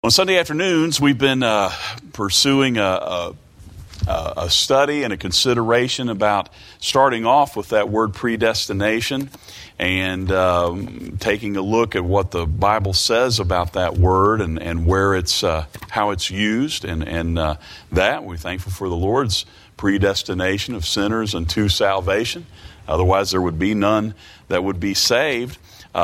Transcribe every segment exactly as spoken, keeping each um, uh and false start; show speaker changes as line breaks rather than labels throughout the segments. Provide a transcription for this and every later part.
On Sunday afternoons, we've been uh, pursuing a, a, a study and a consideration about starting off with that word predestination and um, taking a look at what the Bible says about that word and, and where it's, uh, how it's used. And, and uh, that, we're thankful for the Lord's predestination of sinners unto salvation. Otherwise, there would be none that would be saved.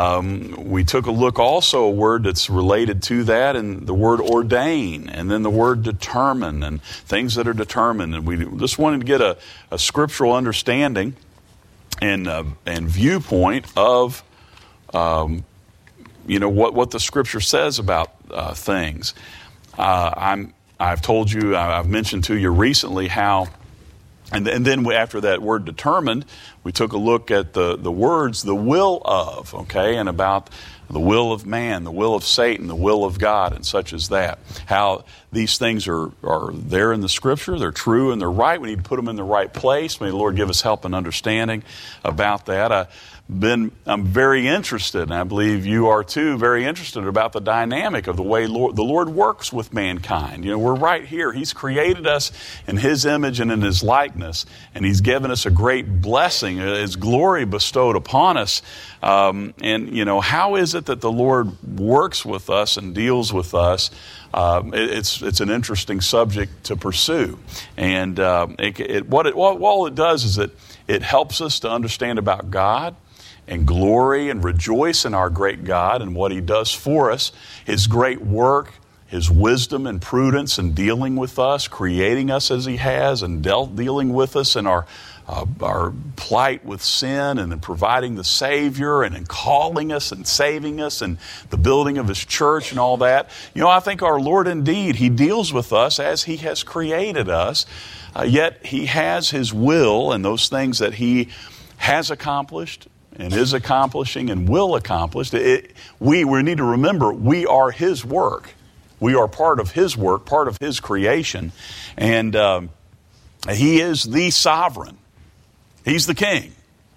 Um, we took a look also a word that's related to that, and the word ordain, and then the word determine, and things that are determined. And we just wanted to get a, a scriptural understanding and uh, and viewpoint of um, you know what what the Scripture says about uh, things. Uh, I'm I've told you I've mentioned to you recently how. And, and then we, after that word determined, we took a look at the, the words, the will of, okay, and about the will of man, the will of Satan, the will of God, and such as that. How these things are, are there in the Scripture, they're true and they're right. We need to put them in the right place. May the Lord give us help and understanding about that. I, Been, I'm very interested, and I believe you are too, very interested about the dynamic of the way Lord, the Lord works with mankind. You know, we're right here. He's created us in His image and in His likeness, and He's given us a great blessing, His glory bestowed upon us. Um, and, you know, how is it that the Lord works with us and deals with us? Um, it, it's it's an interesting subject to pursue. And uh, it, it, what, it, what all it does is it, it helps us to understand about God, and glory and rejoice in our great God and what He does for us, His great work, His wisdom and prudence in dealing with us, creating us as He has, and dealt, dealing with us in our uh, our plight with sin, and in providing the Savior, and in calling us and saving us, and the building of His church and all that. You know, I think our Lord indeed, He deals with us as He has created us, uh, yet He has His will and those things that He has accomplished and is accomplishing and will accomplish. It, we, we need to remember we are His work. We are part of His work, part of His creation. And um, He is the sovereign. He's the king.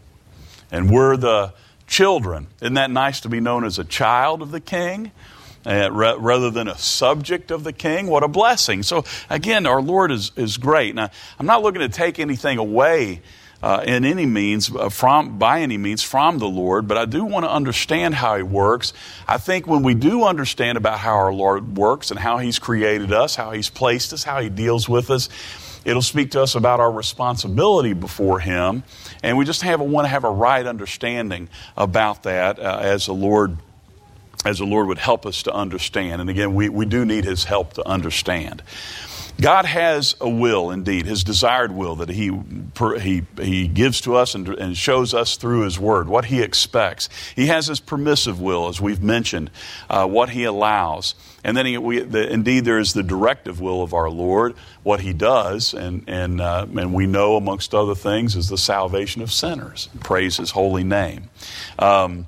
And we're the children. Isn't that nice to be known as a child of the king? Uh, ra- rather than a subject of the king? What a blessing. So again, our Lord is, is great. Now, I'm not looking to take anything away Uh, in any means, uh, from by any means, from the Lord, but I do want to understand how He works. I think when we do understand about how our Lord works and how He's created us, how He's placed us, how He deals with us, it'll speak to us about our responsibility before Him, and we just have a, want to have a right understanding about that uh, as the Lord, as the Lord would help us to understand. And again, we we do need His help to understand. God has a will, indeed, His desired will that He He He gives to us and, and shows us through His Word, what He expects. He has His permissive will, as we've mentioned, uh, what He allows. And then he, we, the, indeed there is the directive will of our Lord, what He does, and and uh, and we know, amongst other things, is the salvation of sinners. Praise His holy name. Um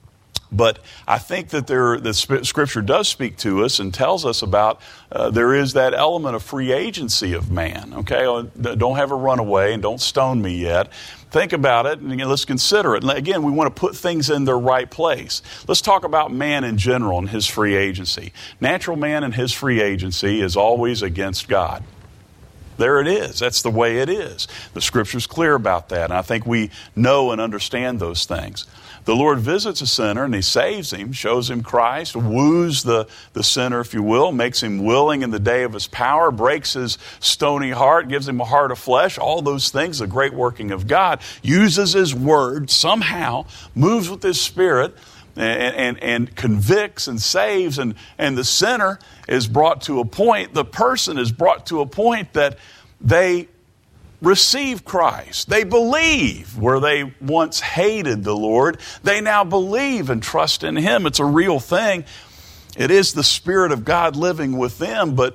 But I think that there, the Scripture does speak to us and tells us about uh, there is that element of free agency of man. Okay, don't have a runaway and don't stone me yet. Think about it and again, let's consider it. And again, we want to put things in their right place. Let's talk about man in general and his free agency. Natural man and his free agency is always against God. There it is. That's the way it is. The Scripture's clear about that. And I think we know and understand those things. The Lord visits a sinner and He saves him, shows him Christ, woos the, the sinner, if you will, makes him willing in the day of His power, breaks his stony heart, gives him a heart of flesh, all those things, the great working of God, uses His Word somehow, moves with His Spirit, and, and, and convicts and saves, and, and the sinner is brought to a point, the person is brought to a point that they receive Christ. They believe where they once hated the Lord. They now believe and trust in Him. It's a real thing. It is the Spirit of God living with them, but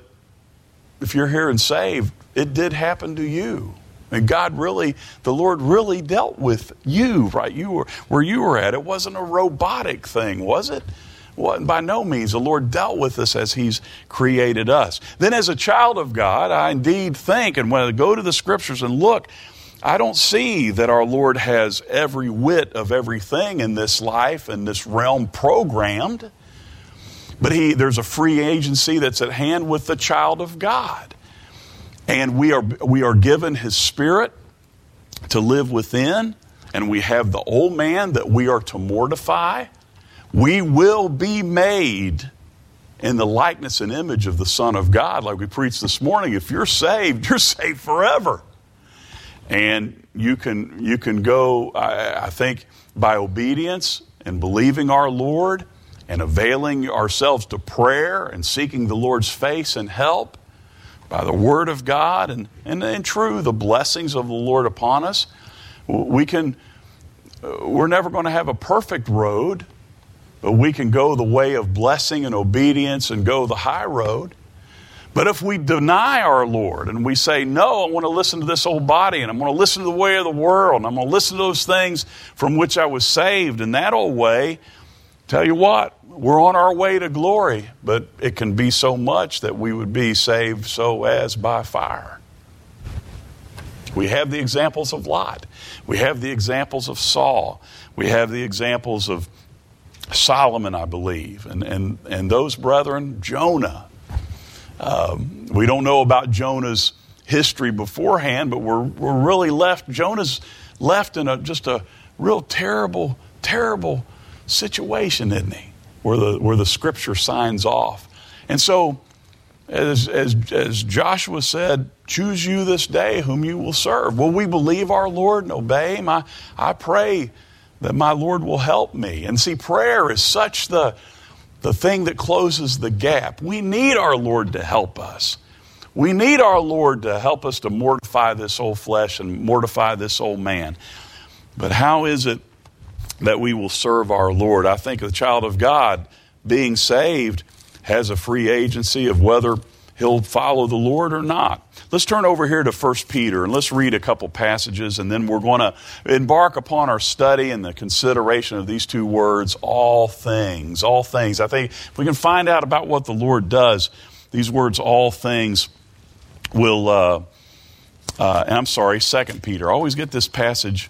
if you're here and saved, it did happen to you. And God really, the Lord really dealt with you, right? You were where you were at. It wasn't a robotic thing, was it? Well, by no means. The Lord dealt with us as He's created us. Then as a child of God, I indeed think, and when I go to the Scriptures and look, I don't see that our Lord has every whit of everything in this life and this realm programmed. But he, there's a free agency that's at hand with the child of God. And we are, we are given His Spirit to live within. And we have the old man that we are to mortify. We will be made in the likeness and image of the Son of God, like we preached this morning. If you're saved, you're saved forever. And you can, you can go, I, I think, by obedience and believing our Lord and availing ourselves to prayer and seeking the Lord's face and help by the Word of God and, and, and true, the blessings of the Lord upon us. We can, we're never going to have a perfect road, but we can go the way of blessing and obedience and go the high road. But if we deny our Lord and we say, no, I want to listen to this old body and I'm going to listen to the way of the world and I'm going to listen to those things from which I was saved in that old way, tell you what, we're on our way to glory, but it can be so much that we would be saved so as by fire. We have the examples of Lot. We have the examples of Saul. We have the examples of Solomon, I believe, and, and, and those brethren, Jonah. Um, we don't know about Jonah's history beforehand, but we're, we're really left, Jonah's left in a, just a real terrible, terrible situation, isn't he? Where the, where the scripture signs off. And so, as, as, as Joshua said, choose you this day whom you will serve. Will we believe our Lord and obey Him? I, I pray that my Lord will help me. And see, prayer is such the, the thing that closes the gap. We need our Lord to help us. We need our Lord to help us to mortify this old flesh and mortify this old man. But how is it that we will serve our Lord? I think the child of God being saved has a free agency of whether he'll follow the Lord or not. Let's turn over here to First Peter and let's read a couple passages, and then we're going to embark upon our study and the consideration of these two words, all things. All things. I think if we can find out about what the Lord does, these words, all things, will, uh, uh, and I'm sorry, Second Peter. I always get this passage,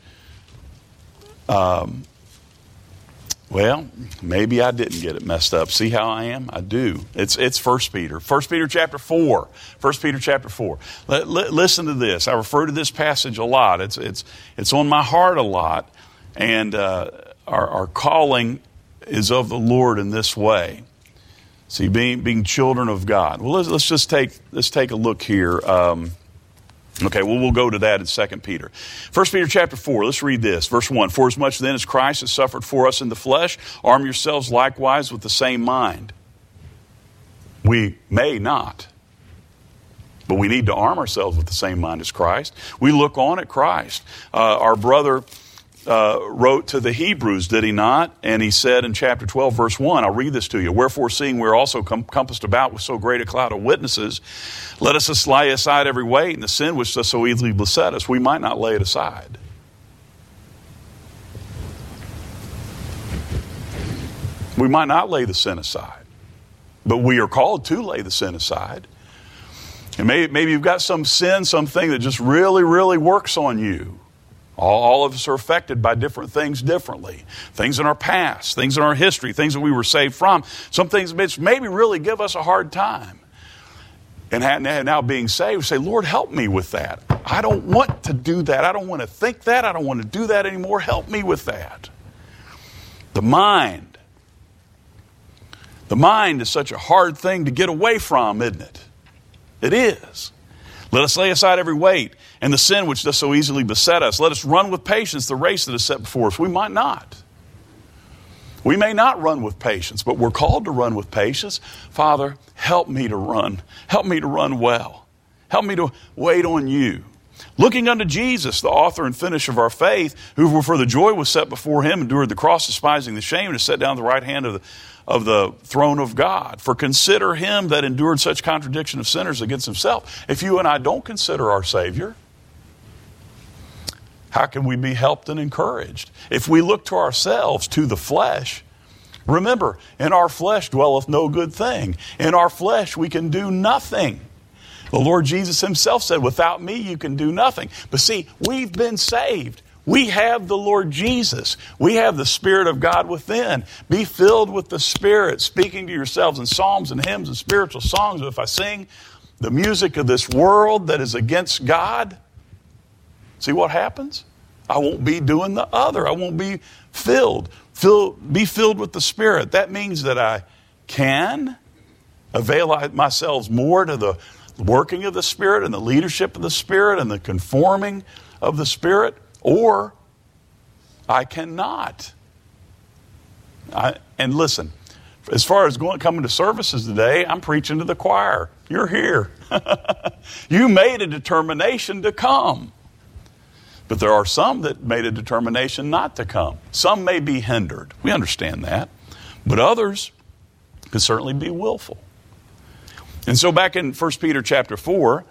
um, well, maybe I didn't get it messed up. See how I am? I do. It's it's First Peter. First Peter chapter four. First Peter chapter four. L- l- listen to this. I refer to this passage a lot. It's it's it's on my heart a lot. And uh, our, our calling is of the Lord in this way. See, being being children of God. Well, let's, let's just take let's take a look here. Um, Okay, well, we'll go to that in Second Peter. First Peter chapter four, let's read this. Verse one, for as much then as Christ has suffered for us in the flesh, arm yourselves likewise with the same mind. We may not, but we need to arm ourselves with the same mind as Christ. We look on at Christ. Uh, our brother uh, wrote to the Hebrews, did he not? And he said in chapter twelve, verse one, I'll read this to you. Wherefore, seeing we're also com- compassed about with so great a cloud of witnesses, let us lay aside every weight and the sin which does so easily beset us. We might not lay it aside. We might not lay the sin aside, but we are called to lay the sin aside. And maybe, maybe you've got some sin, something that just really, really works on you. All, all of us are affected by different things differently. Things in our past, things in our history, things that we were saved from. Some things which maybe really give us a hard time. And now being saved, we say, Lord, help me with that. I don't want to do that. I don't want to think that. I don't want to do that anymore. Help me with that. The mind. The mind is such a hard thing to get away from, isn't it? It is. Let us lay aside every weight and the sin which does so easily beset us. Let us run with patience the race that is set before us. We might not. We may not run with patience, but we're called to run with patience. Father, help me to run. Help me to run well. Help me to wait on you. Looking unto Jesus, the author and finisher of our faith, who for the joy was set before him endured the cross, despising the shame, and is set down at the right hand of the, of the throne of God. For consider him that endured such contradiction of sinners against himself. If you and I don't consider our Savior, how can we be helped and encouraged? If we look to ourselves, to the flesh, remember, in our flesh dwelleth no good thing. In our flesh we can do nothing. The Lord Jesus himself said, without me you can do nothing. But see, we've been saved. We have the Lord Jesus. We have the Spirit of God within. Be filled with the Spirit, speaking to yourselves in psalms and hymns and spiritual songs. If I sing the music of this world that is against God, see what happens? I won't be doing the other. I won't be filled. Fill, be filled with the Spirit. That means that I can avail myself more to the working of the Spirit and the leadership of the Spirit and the conforming of the Spirit, or I cannot. I, and listen, as far as going coming to services today, I'm preaching to the choir. You're here. You made a determination to come. But there are some that made a determination not to come. Some may be hindered. We understand that. But others could certainly be willful. And so back in First Peter chapter four,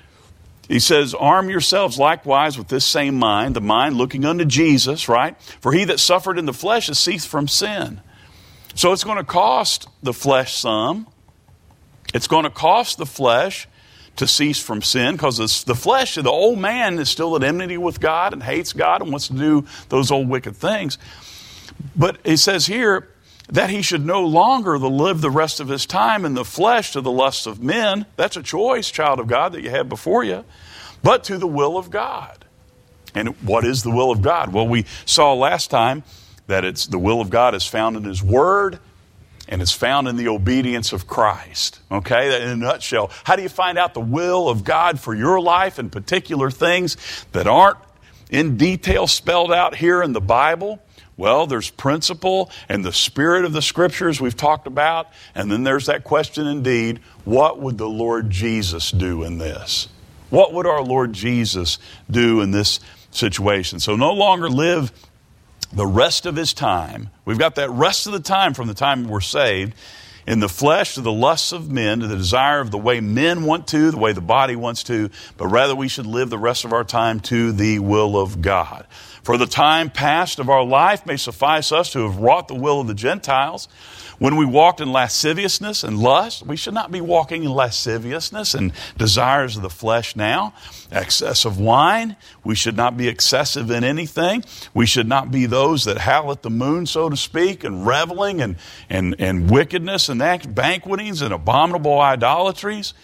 he says, arm yourselves likewise with this same mind, the mind looking unto Jesus, right? For he that suffered in the flesh has ceased from sin. So it's going to cost the flesh some. It's going to cost the flesh to cease from sin, because the flesh, the old man, is still at enmity with God and hates God and wants to do those old wicked things. But he says here that he should no longer live the rest of his time in the flesh to the lusts of men. That's a choice, child of God, that you have before you, but to the will of God. And what is the will of God? Well, we saw last time that it's the will of God is found in His Word, and it's found in the obedience of Christ. Okay, in a nutshell, how do you find out the will of God for your life and particular things that aren't in detail spelled out here in the Bible? Well, there's principle and the spirit of the Scriptures we've talked about. And then there's that question indeed, what would the Lord Jesus do in this? What would our Lord Jesus do in this situation? So no longer live the rest of his time. We've got that rest of the time from the time we're saved in the flesh to the lusts of men, to the desire of the way men want to, the way the body wants to, but rather we should live the rest of our time to the will of God. For the time past of our life may suffice us to have wrought the will of the Gentiles. When we walked in lasciviousness and lust, we should not be walking in lasciviousness and desires of the flesh now. Excess of wine, we should not be excessive in anything. We should not be those that howl at the moon, so to speak, and reveling and, and, and wickedness and that, banquetings and abominable idolatries,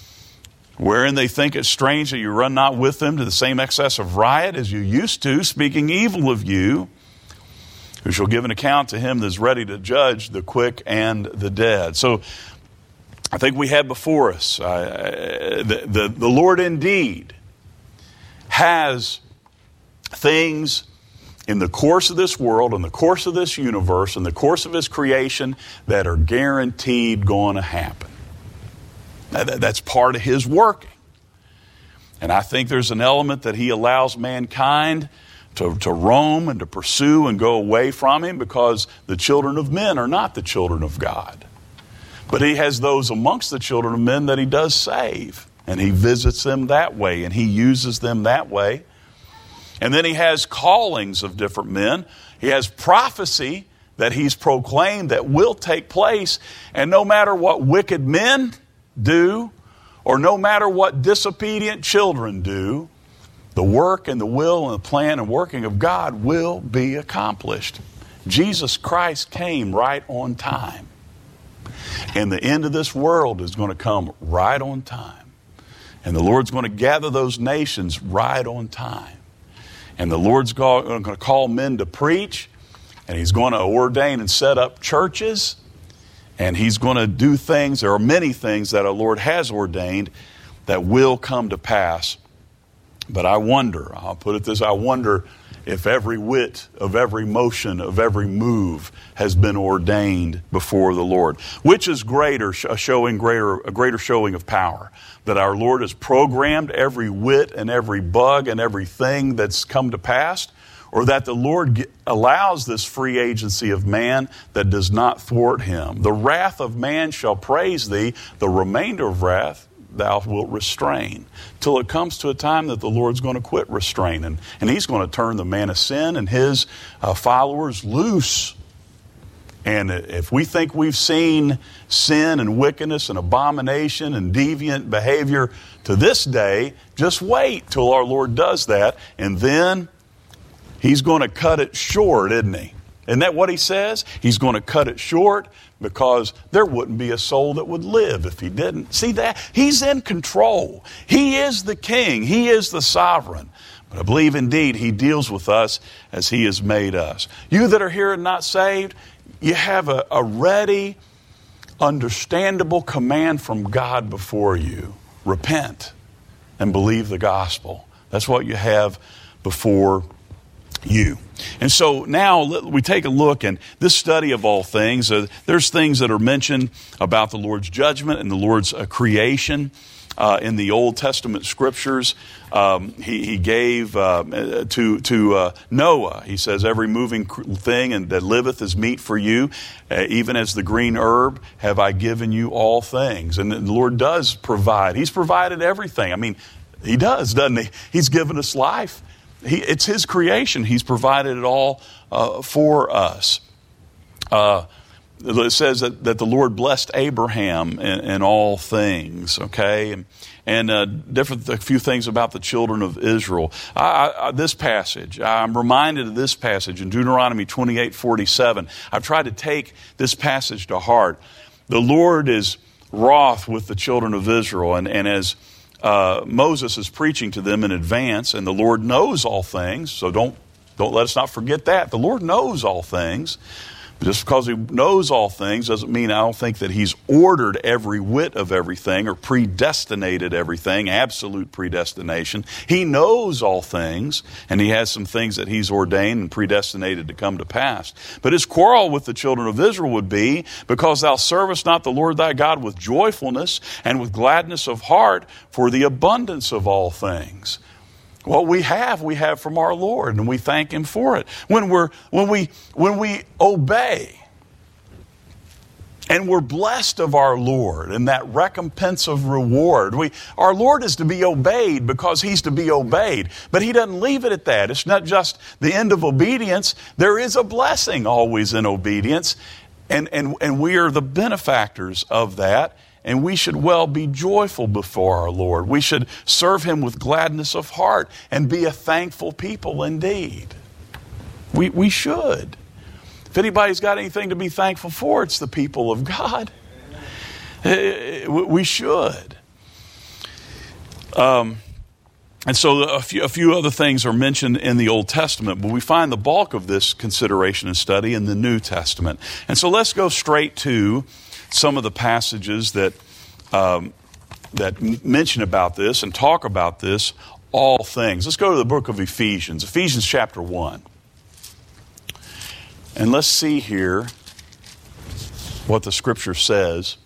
wherein they think it strange that you run not with them to the same excess of riot as you used to, speaking evil of you, who shall give an account to him that is ready to judge the quick and the dead. So I think we have before us, uh, the, the, the Lord indeed has things in the course of this world, in the course of this universe, in the course of His creation that are guaranteed going to happen. That, that's part of His working. And I think there's an element that He allows mankind To, to roam and to pursue and go away from Him, because the children of men are not the children of God. But He has those amongst the children of men that He does save. And He visits them that way, and He uses them that way. And then He has callings of different men. He has prophecy that He's proclaimed that will take place. And no matter what wicked men do, or no matter what disobedient children do, the work and the will and the plan and working of God will be accomplished. Jesus Christ came right on time. And the end of this world is going to come right on time. And the Lord's going to gather those nations right on time. And the Lord's going to call men to preach. And He's going to ordain and set up churches. And He's going to do things. There are many things that our Lord has ordained that will come to pass. But I wonder, I'll put it this, I wonder if every whit of every motion of every move has been ordained before the Lord. Which is greater, a showing greater, a greater showing of power? That our Lord has programmed every whit and every bug and everything that's come to pass? Or that the Lord allows this free agency of man that does not thwart Him? The wrath of man shall praise Thee, the remainder of wrath Thou wilt restrain, till it comes to a time that the Lord's going to quit restraining, and He's going to turn the man of sin and his uh, followers loose. And if we think we've seen sin and wickedness and abomination and deviant behavior to this day, just wait till our Lord does that, and then He's going to cut it short, isn't he? Isn't that what he says? He's going to cut it short because there wouldn't be a soul that would live if he didn't. See that? He's in control. He is the king. He is the sovereign. But I believe indeed he deals with us as he has made us. You that are here and not saved, you have a, a ready, understandable command from God before you. Repent and believe the gospel. That's what you have before you. And so now we take a look in this study of all things. Uh, there's things that are mentioned about the Lord's judgment and the Lord's uh, creation uh, in the Old Testament scriptures. Um, he, he gave uh, to to uh, Noah, he says, every moving thing and that liveth is meat for you, uh, even as the green herb have I given you all things. And the Lord does provide. He's provided everything. I mean, he does, doesn't he? He's given us life. He, it's his creation. He's provided it all uh, for us. Uh, it says that, that the Lord blessed Abraham in, in all things, okay? And, and uh, different a few things about the children of Israel. I, I, this passage, I'm reminded of this passage in Deuteronomy twenty-eight forty-seven. I've tried to take this passage to heart. The Lord is wroth with the children of Israel, and, and as Uh, Moses is preaching to them in advance, and the Lord knows all things, so don't don't let us not forget that. The Lord knows all things. But just because he knows all things doesn't mean I don't think that he's ordered every whit of everything or predestinated everything, absolute predestination. He knows all things, and he has some things that he's ordained and predestinated to come to pass. But his quarrel with the children of Israel would be, because thou servest not the Lord thy God with joyfulness and with gladness of heart for the abundance of all things. What we have, we have from our Lord, and we thank him for it. When we're when we when we obey, and we're blessed of our Lord and that recompense of reward. We our Lord is to be obeyed because he's to be obeyed. But he doesn't leave it at that. It's not just the end of obedience. There is a blessing always in obedience, and and and we are the benefactors of that. And we should well be joyful before our Lord. We should serve him with gladness of heart and be a thankful people indeed. We, we should. If anybody's got anything to be thankful for, it's the people of God. We should. Um, and so a few, a few other things are mentioned in the Old Testament, but we find the bulk of this consideration and study in the New Testament. And so let's go straight to some of the passages that um, that mention about this and talk about this, all things. Let's go to the book of Ephesians, Ephesians chapter one. And let's see here what the scripture says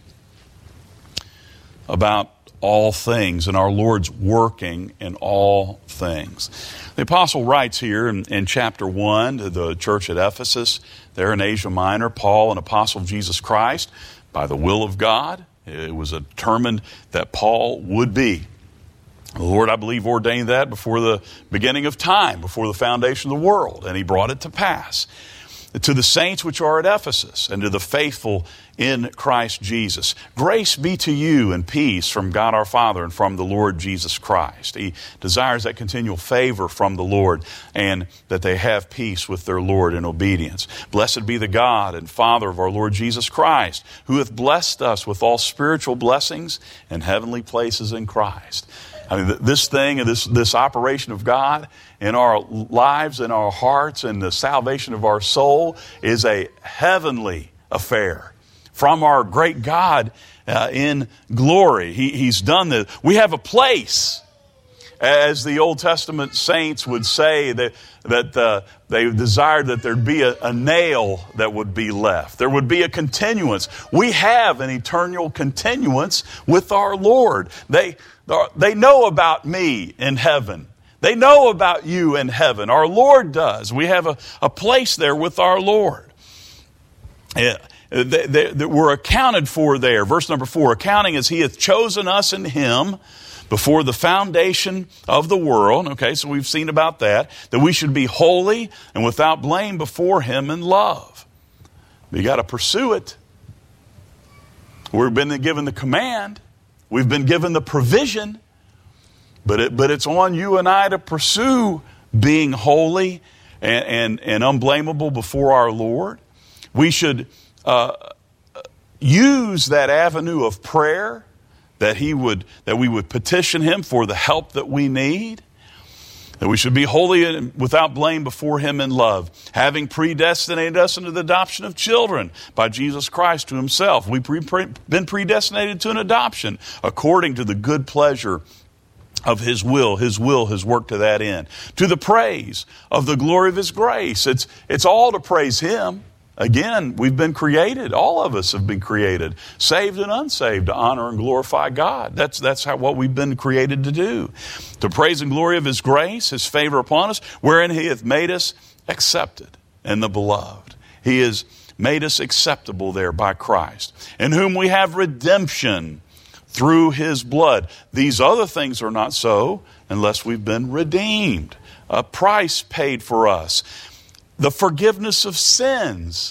about all things and our Lord's working in all things. The apostle writes here in, in chapter one to the church at Ephesus, there in Asia Minor, Paul, an apostle of Jesus Christ, by the will of God. It was determined that Paul would be. The Lord, I believe, ordained that before the beginning of time, before the foundation of the world, and he brought it to pass. To the saints which are at Ephesus, and to the faithful in Christ Jesus. Grace be to you and peace from God our Father and from the Lord Jesus Christ. He desires that continual favor from the Lord, and that they have peace with their Lord in obedience. Blessed be the God and Father of our Lord Jesus Christ, who hath blessed us with all spiritual blessings in heavenly places in Christ. I mean, this thing and this, this operation of God in our lives, in our hearts, and the salvation of our soul is a heavenly affair from our great God uh, in glory. He, he's done this. We have a place, as the Old Testament saints would say, that, that uh, they desired that there'd be a, a nail that would be left. There would be a continuance. We have an eternal continuance with our Lord. They They know about me in heaven. They know about you in heaven. Our Lord does. We have a, a place there with our Lord. Yeah, they, they, they, we're accounted for there. Verse number four, accounting as he hath chosen us in him before the foundation of the world. Okay, so we've seen about that. That we should be holy and without blame before him in love. We got to pursue it. We've been given the command. We've been given the provision, but it, but it's on you and I to pursue being holy and, and, and unblameable before our Lord. We should uh, use that avenue of prayer, that he would, that we would petition him for the help that we need, that we should be holy and without blame before him in love, having predestinated us into the adoption of children by Jesus Christ to himself. We've been predestinated to an adoption according to the good pleasure of his will. His will has worked to that end. To the praise of the glory of his grace. It's, it's all to praise him. Again, we've been created. All of us have been created, saved and unsaved, to honor and glorify God. That's, that's how, what we've been created to do. To praise and glory of his grace, his favor upon us, wherein he hath made us accepted in the beloved. He has made us acceptable there by Christ, in whom we have redemption through his blood. These other things are not so unless we've been redeemed. A price paid for us. The forgiveness of sins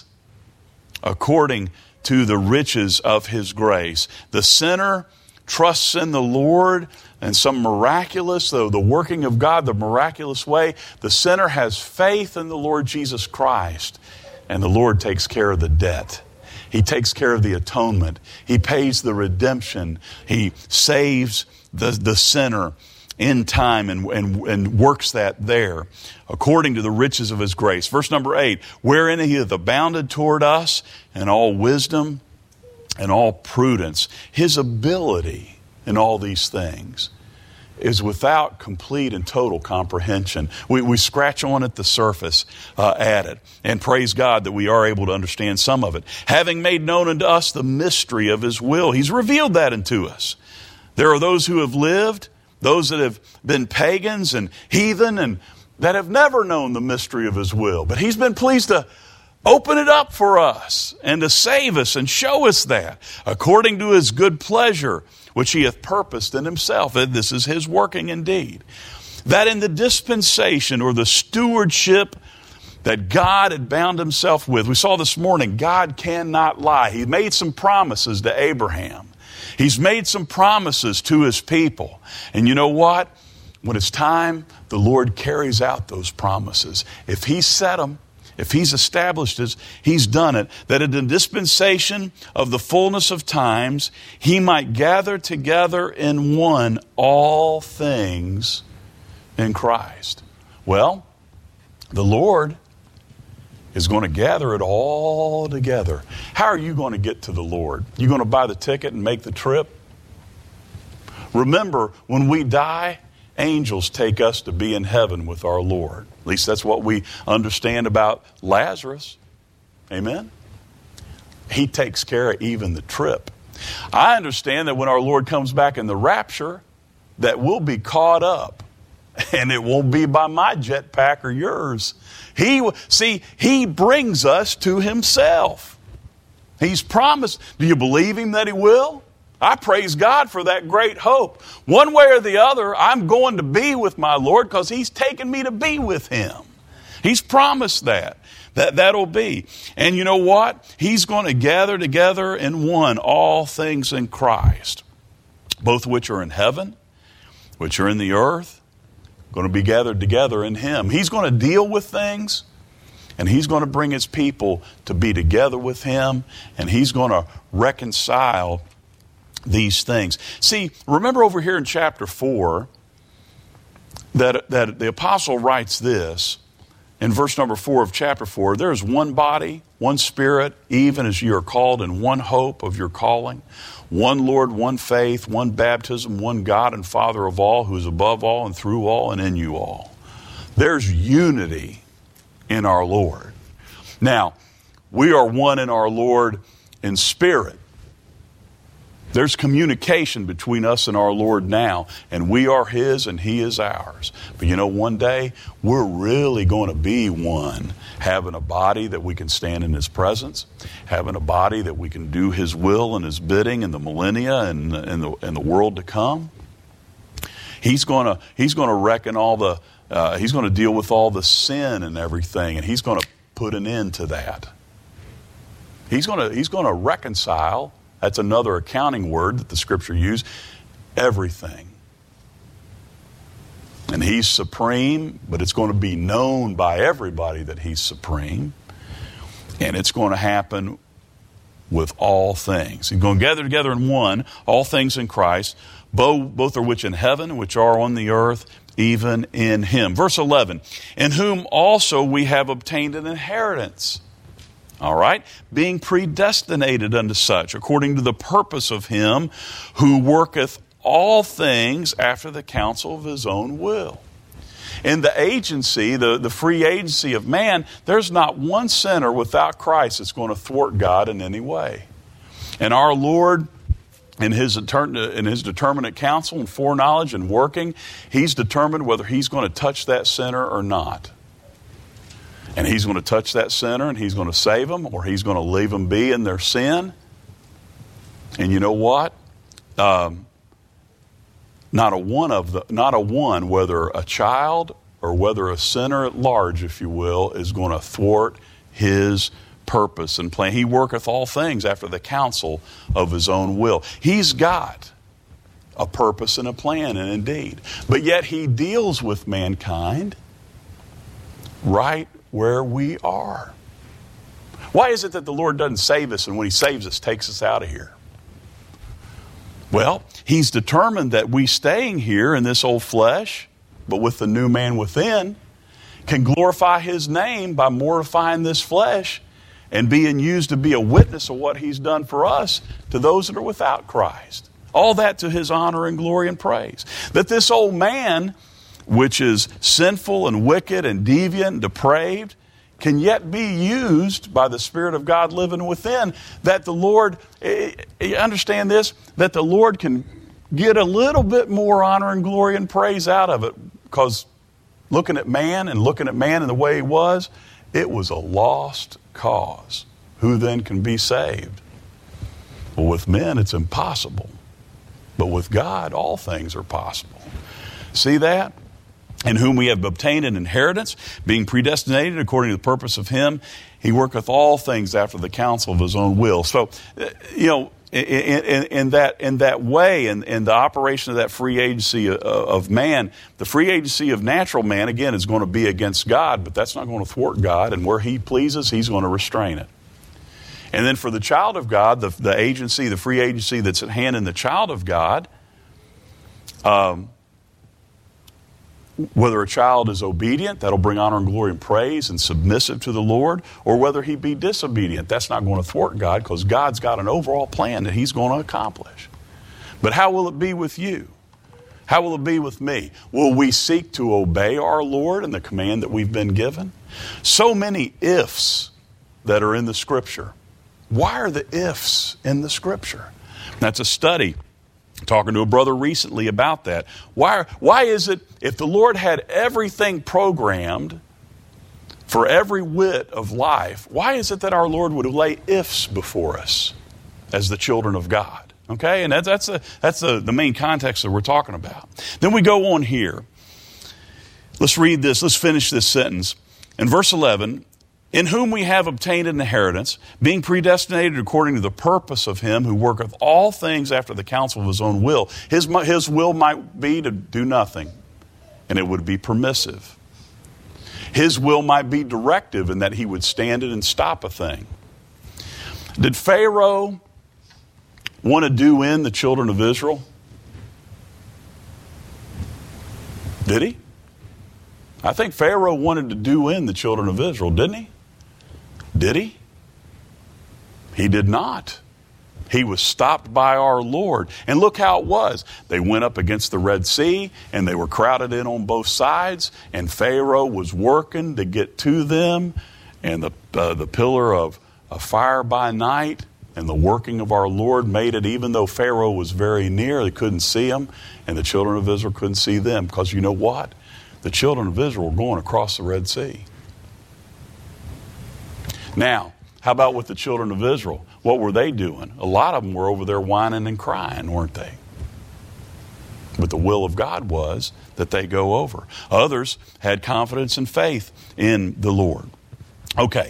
according to the riches of his grace. The sinner trusts in the Lord in some miraculous, though the working of God, the miraculous way. The sinner has faith in the Lord Jesus Christ, and the Lord takes care of the debt. He takes care of the atonement. He pays the redemption. He saves the, the sinner in time and, and, and works that there according to the riches of his grace. Verse number eight, wherein he hath abounded toward us in all wisdom and all prudence. His ability in all these things is without complete and total comprehension. We, we scratch on at the surface uh, at it, and praise God that we are able to understand some of it. Having made known unto us the mystery of his will. He's revealed that unto us. There are those who have lived, those that have been pagans and heathen and that have never known the mystery of his will. But he's been pleased to open it up for us and to save us and show us that according to his good pleasure, which he hath purposed in himself. And this is his working indeed. That in the dispensation or the stewardship that God had bound himself with. We saw this morning, God cannot lie. He made some promises to Abraham. He's made some promises to his people. And you know what? When it's time, the Lord carries out those promises. If he set them, if he's established it, he's done it. That in the dispensation of the fullness of times, he might gather together in one all things in Christ. Well, the Lord is going to gather it all together. How are you going to get to the Lord? You going to buy the ticket and make the trip? Remember, when we die, angels take us to be in heaven with our Lord. At least that's what we understand about Lazarus. Amen? He takes care of even the trip. I understand that when our Lord comes back in the rapture, that we'll be caught up. And it won't be by my jetpack or yours. He, see, he brings us to himself. He's promised. Do you believe him that he will? I praise God for that great hope. One way or the other, I'm going to be with my Lord because he's taken me to be with him. He's promised that. That, that'll be. And you know what? He's going to gather together in one all things in Christ, both which are in heaven, which are in the earth, going to be gathered together in him. He's going to deal with things, and he's going to bring his people to be together with him, and he's going to reconcile these things. See, remember over here in chapter four that, that the apostle writes this in verse number four of chapter four. There is one body, one spirit, even as you are called in one hope of your calling. One Lord, one faith, one baptism, one God and Father of all, who is above all and through all and in you all. There's unity in our Lord. Now, we are one in our Lord in spirit. There's communication between us and our Lord now, and we are his and he is ours. But you know, one day we're really going to be one, having a body that we can stand in his presence, having a body that we can do his will and his bidding in the millennia and in the, in the world to come. He's going to he's going to reckon all the uh, he's going to deal with all the sin and everything, and he's going to put an end to that. He's going to he's going to reconcile. That's another accounting word that the scripture uses. Everything. And he's supreme, but it's going to be known by everybody that he's supreme. And it's going to happen with all things. He's going to gather together in one, all things in Christ, both, both are which in heaven, which are on the earth, even in him. Verse eleven, in whom also we have obtained an inheritance. All right? Being predestinated unto such, according to the purpose of him who worketh all things after the counsel of his own will. In the agency, the, the free agency of man, there's not one sinner without Christ that's going to thwart God in any way. And our Lord, in his, etern- in his determinate counsel and foreknowledge and working, he's determined whether he's going to touch that sinner or not. And he's going to touch that sinner and he's going to save them, or he's going to leave them be in their sin. And you know what? Um, Not a one of the, not a one, whether a child or whether a sinner at large, if you will, is going to thwart his purpose and plan. He worketh all things after the counsel of his own will. He's got a purpose and a plan, and indeed. But yet he deals with mankind right where we are. Why is it that the Lord doesn't save us, and when he saves us, takes us out of here? Well, he's determined that we staying here in this old flesh, but with the new man within, can glorify his name by mortifying this flesh and being used to be a witness of what he's done for us to those that are without Christ. All that to his honor and glory and praise. That this old man, which is sinful and wicked and deviant and depraved, can yet be used by the Spirit of God living within, that the Lord, you understand this, that the Lord can get a little bit more honor and glory and praise out of it, because looking at man and looking at man in the way he was, it was a lost cause. Who then can be saved? Well, with men it's impossible, but with God all things are possible. See that? In whom we have obtained an inheritance, being predestinated according to the purpose of him, he worketh all things after the counsel of his own will. So, you know, in, in, in that in that way, in, in the operation of that free agency of, of man, the free agency of natural man, again, is going to be against God, but that's not going to thwart God, and where he pleases, he's going to restrain it. And then for the child of God, the, the agency, the free agency that's at hand in the child of God, um, whether a child is obedient, that'll bring honor and glory and praise, and submissive to the Lord, or whether he be disobedient, that's not going to thwart God, because God's got an overall plan that he's going to accomplish. But how will it be with you? How will it be with me? Will we seek to obey our Lord and the command that we've been given? So many ifs that are in the Scripture. Why are the ifs in the Scripture? That's a study. Talking to a brother recently about that. Why, why is it, if the Lord had everything programmed for every whit of life, why is it that our Lord would lay ifs before us as the children of God? Okay, and that's, that's, a, that's a, the main context that we're talking about. Then we go on here. Let's read this. Let's finish this sentence. In verse eleven, in whom we have obtained an inheritance, being predestinated according to the purpose of him who worketh all things after the counsel of his own will. His, his will might be to do nothing, and it would be permissive. His will might be directive in that he would stand it and stop a thing. Did Pharaoh want to do in the children of Israel? Did he? I think Pharaoh wanted to do in the children of Israel, didn't he? Did he? He did not. He was stopped by our Lord. And look how it was. They went up against the Red Sea, and they were crowded in on both sides, and Pharaoh was working to get to them, and the, uh, the pillar of, of fire by night and the working of our Lord made it, even though Pharaoh was very near, they couldn't see him, and the children of Israel couldn't see them, because you know what? The children of Israel were going across the Red Sea. Now, how about with the children of Israel? What were they doing? A lot of them were over there whining and crying, weren't they? But the will of God was that they go over. Others had confidence and faith in the Lord. Okay,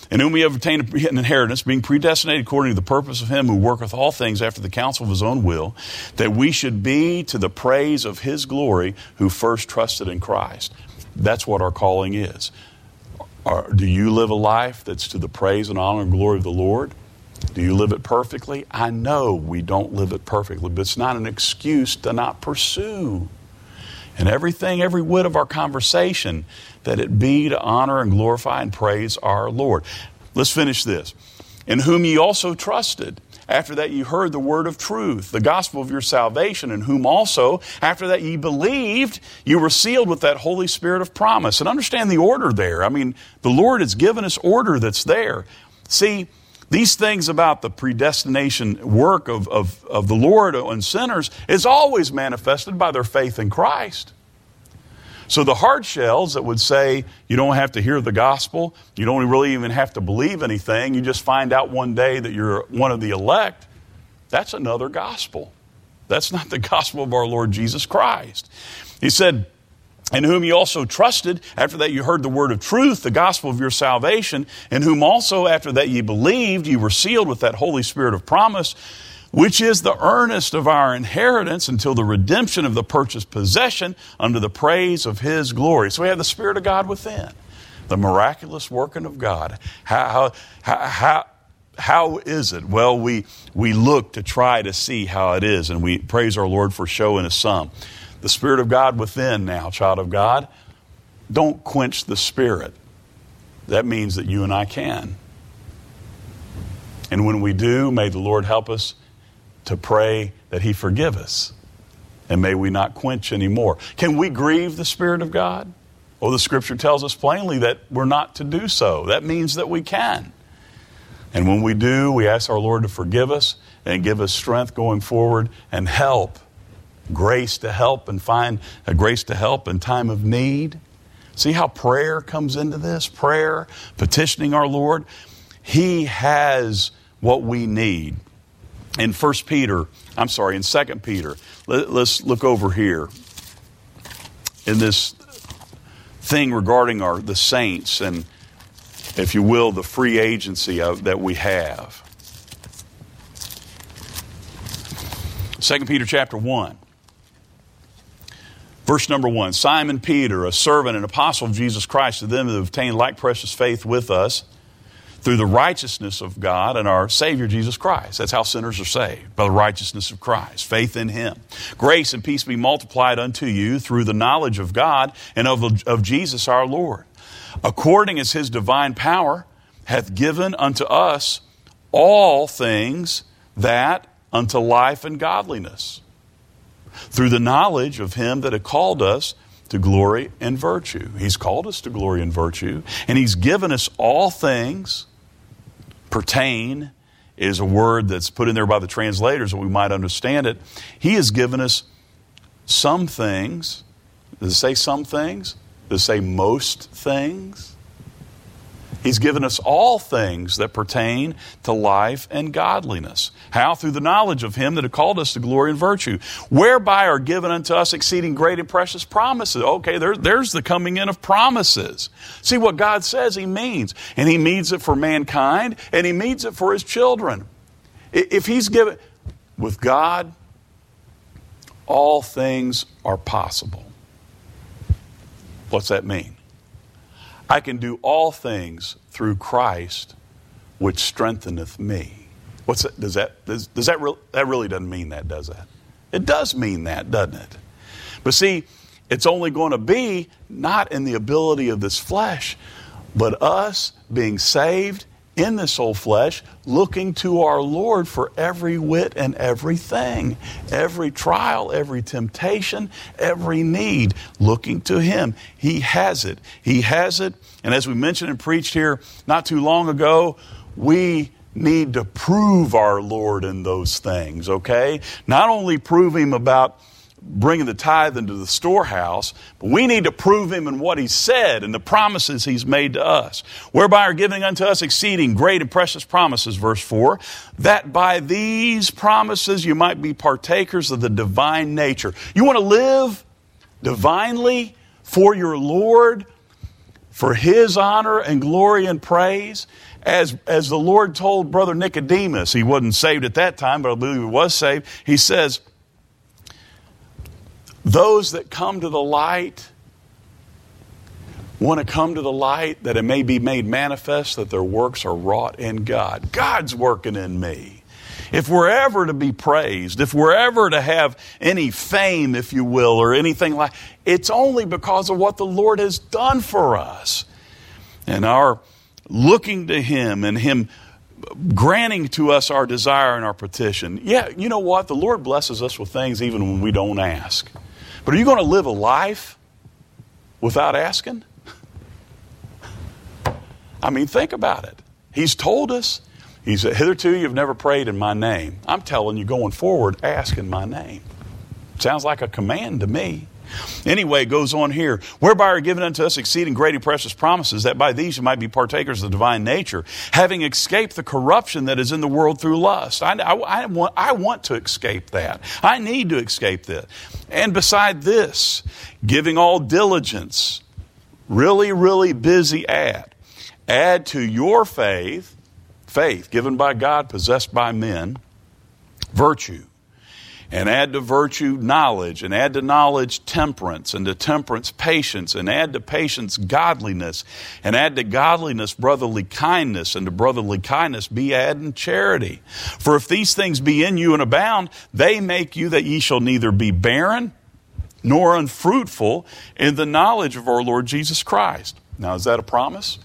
in whom we have obtained an inheritance, being predestinated according to the purpose of him who worketh all things after the counsel of his own will, that we should be to the praise of his glory who first trusted in Christ. That's what our calling is. Are, do you live a life that's to the praise and honor and glory of the Lord? Do you live it perfectly? I know we don't live it perfectly, but it's not an excuse to not pursue. And everything, every whit of our conversation, that it be to honor and glorify and praise our Lord. Let's finish this. In whom ye also trusted, after that ye heard the word of truth, the gospel of your salvation, in whom also, after that ye believed, you were sealed with that Holy Spirit of promise. And understand the order there. I mean, the Lord has given us order that's there. See, these things about the predestination work of, of, of the Lord and sinners is always manifested by their faith in Christ. So the hard shells that would say you don't have to hear the gospel, you don't really even have to believe anything, you just find out one day that you're one of the elect, that's another gospel. That's not the gospel of our Lord Jesus Christ. He said, in whom you also trusted, after that you heard the word of truth, the gospel of your salvation, in whom also after that ye believed, you were sealed with that Holy Spirit of promise, which is the earnest of our inheritance until the redemption of the purchased possession unto the praise of his glory. So we have the Spirit of God within, the miraculous working of God. How, how, how, how is it? Well, we, we look to try to see how it is, and we praise our Lord for showing us some. The Spirit of God within now, child of God. Don't quench the Spirit. That means that you and I can. And when we do, may the Lord help us to pray that he forgive us. And may we not quench anymore. Can we grieve the Spirit of God? Well, the Scripture tells us plainly that we're not to do so. That means that we can. And when we do, we ask our Lord to forgive us and give us strength going forward and help. Grace to help and find a grace to help in time of need. See how prayer comes into this? Prayer, petitioning our Lord. He has what we need. In First Peter, I'm sorry, in Second Peter, let, let's look over here in this thing regarding our the saints and, if you will, the free agency of, that we have. Second Peter chapter one. Verse number one, Simon Peter, a servant and apostle of Jesus Christ, to them that have obtained like precious faith with us through the righteousness of God and our Savior Jesus Christ. That's how sinners are saved, by the righteousness of Christ, faith in him. Grace and peace be multiplied unto you through the knowledge of God and of, of Jesus our Lord, according as his divine power hath given unto us all things that unto life and godliness, through the knowledge of him that had called us to glory and virtue. He's called us to glory and virtue, and he's given us all things. Pertain is a word that's put in there by the translators that we might understand it. He has given us some things. Does it say some things? Does it say most things? He's given us all things that pertain to life and godliness. How? Through the knowledge of him that had called us to glory and virtue, whereby are given unto us exceeding great and precious promises. Okay, there, there's the coming in of promises. See what God says he means. And he means it for mankind, and he means it for his children. If he's given, with God, all things are possible. What's that mean? I can do all things through Christ, which strengtheneth me. What's that? Does that does, does that re- that really doesn't mean that, does that? It does mean that, doesn't it? But see, it's only going to be not in the ability of this flesh, but us being saved in this old flesh, looking to our Lord for every whit and everything, every trial, every temptation, every need, looking to him. He has it. He has it. And as we mentioned and preached here not too long ago, we need to prove our Lord in those things, okay? Not only prove him about bringing the tithe into the storehouse, but we need to prove him in what he said and the promises he's made to us, whereby are giving unto us exceeding great and precious promises, verse four, that by these promises you might be partakers of the divine nature. You want to live divinely for your Lord, for his honor and glory and praise? as, as the Lord told Brother Nicodemus, he wasn't saved at that time, but I believe he was saved. He says, those that come to the light want to come to the light that it may be made manifest that their works are wrought in God. God's working in me. If we're ever to be praised, if we're ever to have any fame, if you will, or anything like, it's only because of what the Lord has done for us. And our looking to Him and Him granting to us our desire and our petition. Yeah, you know what? The Lord blesses us with things even when we don't ask. But are you going to live a life without asking? I mean, think about it. He's told us. He said, hitherto you've never prayed in my name. I'm telling you, going forward, ask in my name. Sounds like a command to me. Anyway, it goes on here. Whereby are given unto us exceeding great and precious promises, that by these you might be partakers of the divine nature, having escaped the corruption that is in the world through lust. I, I, I, want, I want to escape that. I need to escape that. And beside this, giving all diligence, really, really busy at, add to your faith, faith given by God, possessed by men, virtue. And add to virtue knowledge, and add to knowledge temperance, and to temperance patience, and add to patience godliness, and add to godliness brotherly kindness, and to brotherly kindness be added charity. For if these things be in you and abound, they make you that ye shall neither be barren nor unfruitful in the knowledge of our Lord Jesus Christ. Now, is that a promise?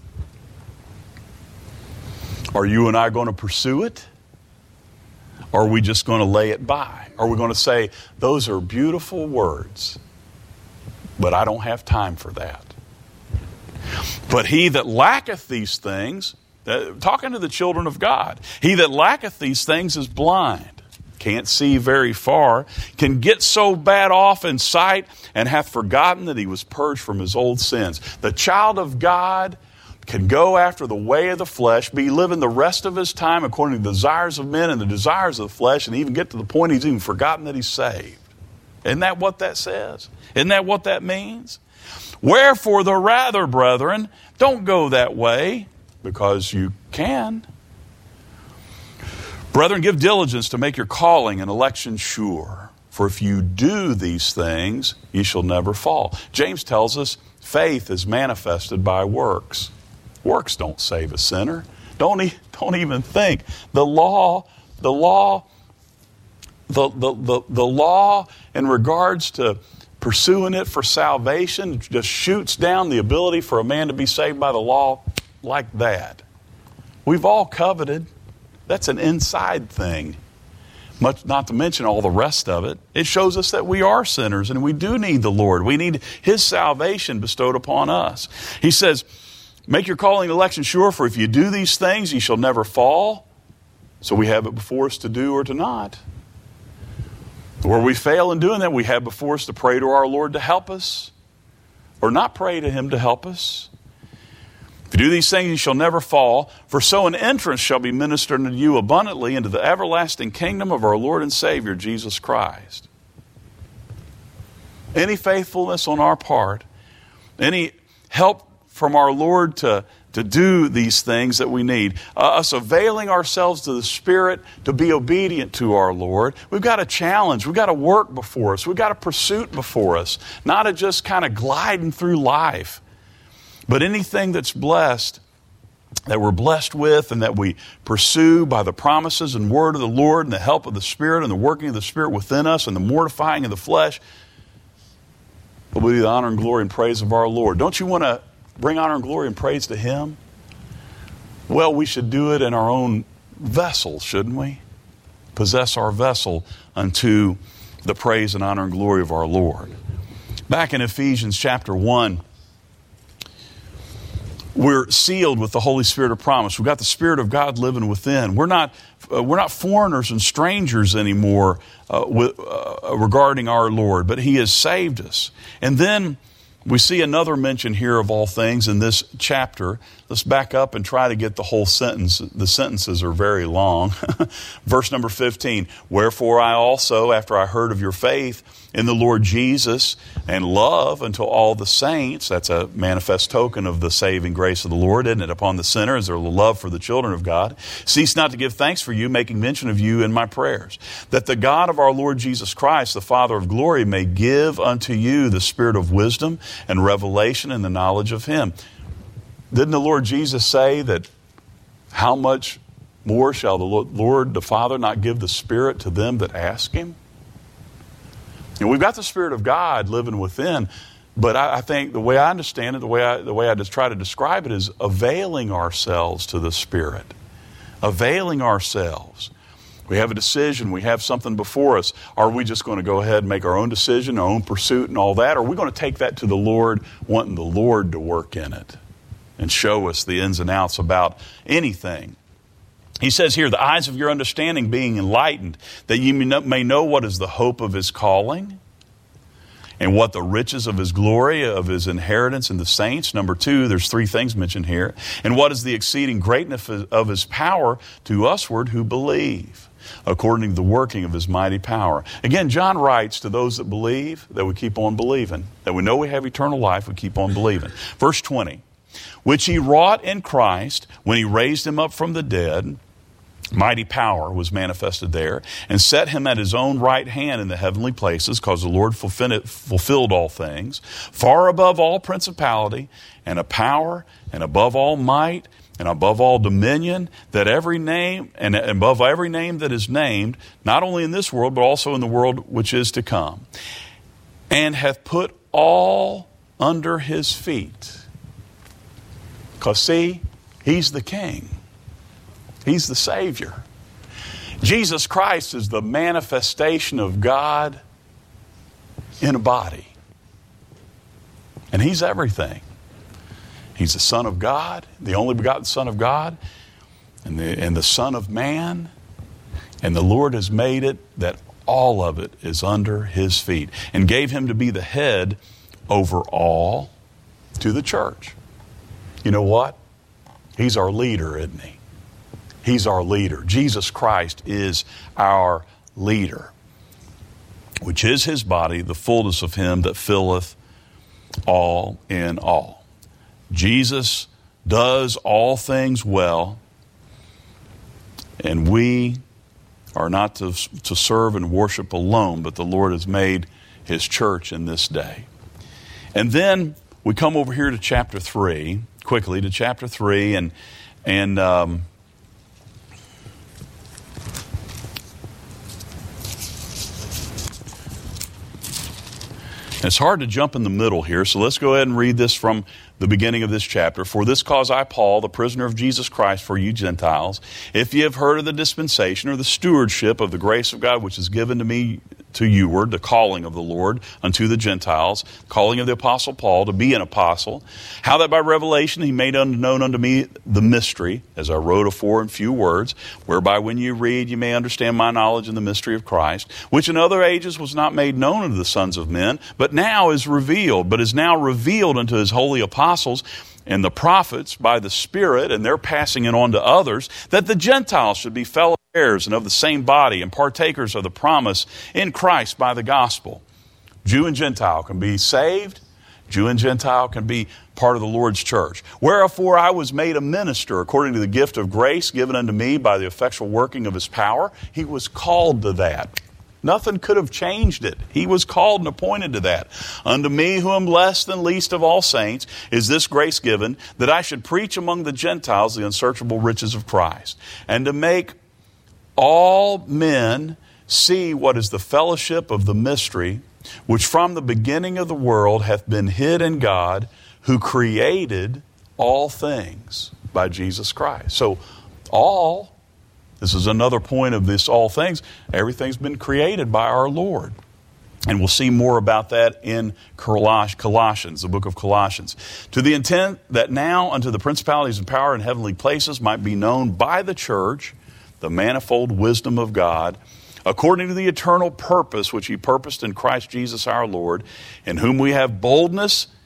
Are you and I going to pursue it? Or are we just going to lay it by? Are we going to say, those are beautiful words, but I don't have time for that? But he that lacketh these things, uh, talking to the children of God, he that lacketh these things is blind, can't see very far, can get so bad off in sight, and hath forgotten that he was purged from his old sins. The child of God can go after the way of the flesh, be living the rest of his time according to the desires of men and the desires of the flesh, and even get to the point he's even forgotten that he's saved. Isn't that what that says? Isn't that what that means? Wherefore the rather, brethren, don't go that way, because you can. Brethren, give diligence to make your calling and election sure. For if you do these things, ye shall never fall. James tells us faith is manifested by works. Works don't save a sinner. Don't, e- don't even think. The law, the law, the, the, the, the law in regards to pursuing it for salvation just shoots down the ability for a man to be saved by the law like that. We've all coveted. That's an inside thing. Much, not to mention all the rest of it. It shows us that we are sinners and we do need the Lord. We need His salvation bestowed upon us. He says, make your calling and election sure, for if you do these things, ye shall never fall. So we have it before us to do or to not. Where we fail in doing that, we have before us to pray to our Lord to help us, or not pray to Him to help us. If you do these things, you shall never fall, for so an entrance shall be ministered unto you abundantly into the everlasting kingdom of our Lord and Savior, Jesus Christ. Any faithfulness on our part, any help from our Lord to, to do these things that we need, uh, us availing ourselves to the Spirit to be obedient to our Lord. We've got a challenge. We've got a work before us. We've got a pursuit before us, not a just kind of gliding through life. But anything that's blessed, that we're blessed with and that we pursue by the promises and word of the Lord and the help of the Spirit and the working of the Spirit within us and the mortifying of the flesh, will be the honor and glory and praise of our Lord. Don't you want to bring honor and glory and praise to Him? Well, we should do it in our own vessel, shouldn't we? Possess our vessel unto the praise and honor and glory of our Lord. Back in Ephesians chapter one, we're sealed with the Holy Spirit of promise. We've got the Spirit of God living within. We're not uh, we're not foreigners and strangers anymore uh, with, uh, regarding our Lord, but He has saved us. And then We see another mention here of all things in this chapter. Let's back up and try to get the whole sentence. The sentences are very long. Verse number fifteen, wherefore I also, after I heard of your faith in the Lord Jesus and love unto all the saints, that's a manifest token of the saving grace of the Lord, isn't it? Upon the sinner is there love for the children of God. Cease not to give thanks for you, making mention of you in my prayers, that the God of our Lord Jesus Christ, the Father of glory, may give unto you the spirit of wisdom and revelation and the knowledge of Him. Didn't the Lord Jesus say that how much more shall the Lord, the Father, not give the Spirit to them that ask Him? And we've got the Spirit of God living within, but I, I think the way I understand it, the way I, the way I just try to describe it is availing ourselves to the Spirit. Availing ourselves. We have a decision. We have something before us. Are we just going to go ahead and make our own decision, our own pursuit and all that? Or are we going to take that to the Lord, wanting the Lord to work in it and show us the ins and outs about anything? He says here, the eyes of your understanding being enlightened, that you may know what is the hope of His calling and what the riches of His glory, of His inheritance in the saints. Number two, there's three things mentioned here. And what is the exceeding greatness of His power to usward who believe, according to the working of His mighty power. Again, John writes to those that believe that we keep on believing, that we know we have eternal life, we keep on believing. Verse twenty, which He wrought in Christ when He raised Him up from the dead. Mighty power was manifested there, and set Him at His own right hand in the heavenly places, because the Lord fulfilled all things, far above all principality and a power, and above all might, and above all dominion, that every name, and above every name that is named, not only in this world, but also in the world which is to come, and hath put all under His feet. Because see, He's the King. He's the Savior. Jesus Christ is the manifestation of God in a body. And He's everything. He's the Son of God, the only begotten Son of God, and the, and the Son of Man. And the Lord has made it that all of it is under His feet, and gave Him to be the head over all to the church. You know what? He's our leader, isn't He? He's our leader. Jesus Christ is our leader, which is His body, the fullness of Him that filleth all in all. Jesus does all things well, and we are not to, to serve and worship alone, but the Lord has made His church in this day. And then we come over here to chapter three, quickly to chapter three, and and um, it's hard to jump in the middle here, so let's go ahead and read this from the beginning of this chapter. For this cause I, Paul, the prisoner of Jesus Christ for you Gentiles, if ye have heard of the dispensation or the stewardship of the grace of God which is given to me to youward, the calling of the Lord unto the Gentiles, calling of the Apostle Paul to be an apostle, how that by revelation He made unknown unto me the mystery, as I wrote afore in few words, whereby when you read you may understand my knowledge in the mystery of Christ, which in other ages was not made known unto the sons of men, but now is revealed, but is now revealed unto His holy apostles and the prophets by the Spirit, and they're passing it on to others, that the Gentiles should be fellow heirs and of the same body and partakers of the promise in Christ by the gospel. Jew and Gentile can be saved. Jew and Gentile can be part of the Lord's church. Wherefore I was made a minister according to the gift of grace given unto me by the effectual working of His power. He was called to that. Nothing could have changed it. He was called and appointed to that. Unto me, who am less than least of all saints, is this grace given, that I should preach among the Gentiles the unsearchable riches of Christ, and to make all men see what is the fellowship of the mystery, which from the beginning of the world hath been hid in God, who created all things by Jesus Christ. So all, this is another point of this all things, everything's been created by our Lord. And we'll see more about that in Colossians, the book of Colossians. To the intent that now unto the principalities and power in heavenly places might be known by the church the manifold wisdom of God, according to the eternal purpose which He purposed in Christ Jesus our Lord, in whom we have boldness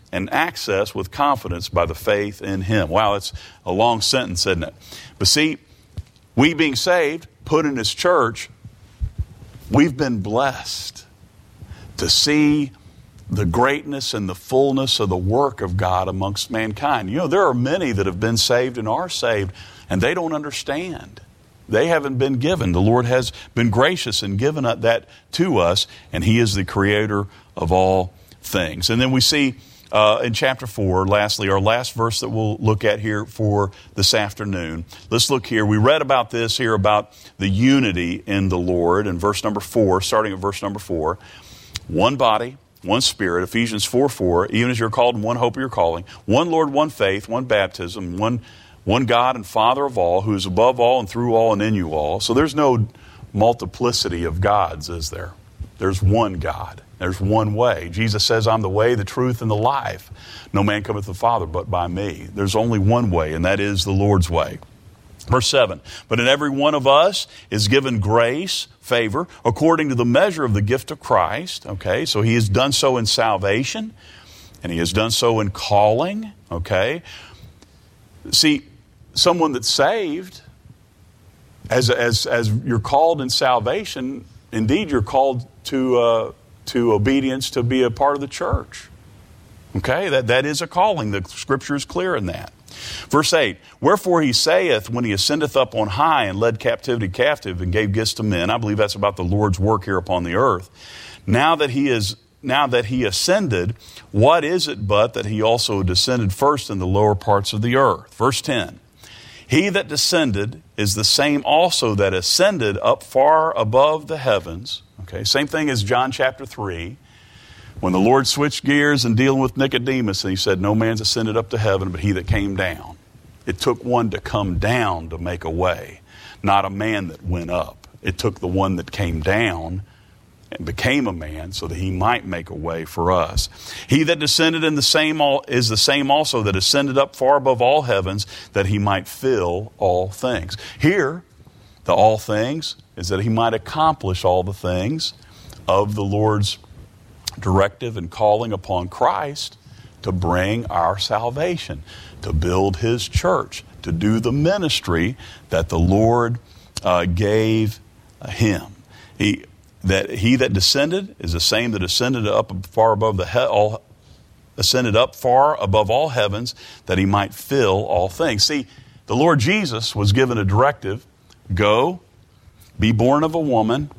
and access with confidence by the faith in Him. Wow, it's a long sentence, isn't it? But see, we being saved, put in His church, we've been blessed to see the greatness and the fullness of the work of God amongst mankind. You know, there are many that have been saved and are saved, and they don't understand. They haven't been given. The Lord has been gracious and given that to us, and He is the creator of all things. And then we see uh, in chapter four, lastly, our last verse that we'll look at here for this afternoon. Let's look here. We read about this here, about the unity in the Lord in verse number four, starting at verse number four. One body, one Spirit, Ephesians four four, even as you're called in one hope of your calling, one Lord, one faith, one baptism, one one God and Father of all, who is above all and through all and in you all. So there's no multiplicity of gods, is there? There's one God. There's one way. Jesus says, I'm the way, the truth, and the life. No man cometh to the Father but by me. There's only one way, and that is the Lord's way. Verse seven, but in every one of us is given grace, favor, according to the measure of the gift of Christ. Okay, so He has done so in salvation, and He has done so in calling. Okay, see, someone that's saved, as as as you're called in salvation, indeed you're called to uh, to obedience, to be a part of the church. Okay, that that is a calling. The Scripture is clear in that. Verse eight, wherefore He saith, when He ascendeth up on high and led captivity captive and gave gifts to men. I believe that's about the Lord's work here upon the earth. Now that He is now that He ascended, what is it but that He also descended first in the lower parts of the earth? Verse ten, He that descended is the same also that ascended up far above the heavens. Okay, same thing as John chapter three. When the Lord switched gears and dealing with Nicodemus, and He said, no man's ascended up to heaven, but he that came down. It took one to come down to make a way, not a man that went up. It took the one that came down and became a man so that He might make a way for us. He that descended in the same all, is the same also that ascended up far above all heavens, that He might fill all things. Here, the all things is that He might accomplish all the things of the Lord's directive and calling upon Christ to bring our salvation, to build His church, to do the ministry that the Lord uh, gave Him. He that he that descended is the same that ascended up far above the he- all ascended up far above all heavens, that He might fill all things. See, the Lord Jesus was given a directive: go, be born of a woman,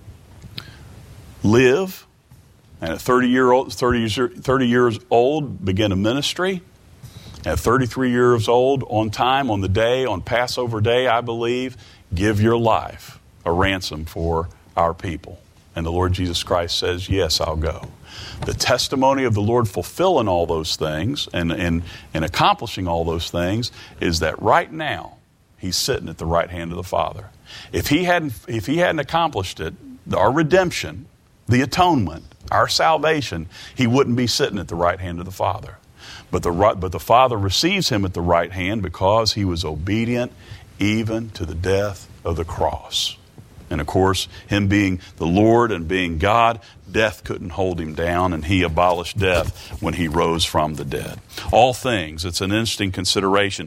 live. And at thirty, year old, thirty, thirty years old, begin a ministry. At thirty-three years old, on time, on the day, on Passover day, I believe, give your life a ransom for our people. And the Lord Jesus Christ says, yes, I'll go. The testimony of the Lord fulfilling all those things and, and, and accomplishing all those things is that right now, He's sitting at the right hand of the Father. If He hadn't, if he hadn't accomplished it, our redemption, the atonement, our salvation, He wouldn't be sitting at the right hand of the Father. But the, but the Father receives Him at the right hand because He was obedient even to the death of the cross. And of course, Him being the Lord and being God, death couldn't hold Him down, and He abolished death when He rose from the dead. All things, it's an interesting consideration.